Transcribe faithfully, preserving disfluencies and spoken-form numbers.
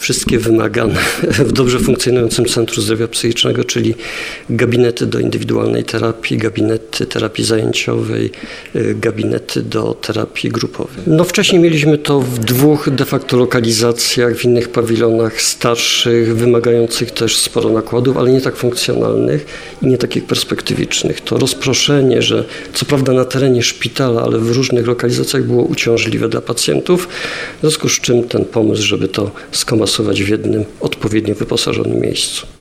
wszystkie wymagane w dobrze funkcjonującym Centrum Zdrowia Psychicznego, czyli gabinety do indywidualnej terapii, gabinety terapii zajęciowej, gabinety do terapii grupowej. No wcześniej mieliśmy to w dwóch de facto lokalizacjach, w innych pawilonach starszych, wymagających też sporo nakładów, ale nie tak funkcjonalnych i nie takich perspektywicznych. To rozproszenie, że co prawda na terenie szpitala, ale w różnych lokalizacjach było uciążliwe dla pacjentów, w związku z czym ten pomysł, żeby to skomasować w jednym odpowiednio wyposażonym miejscu.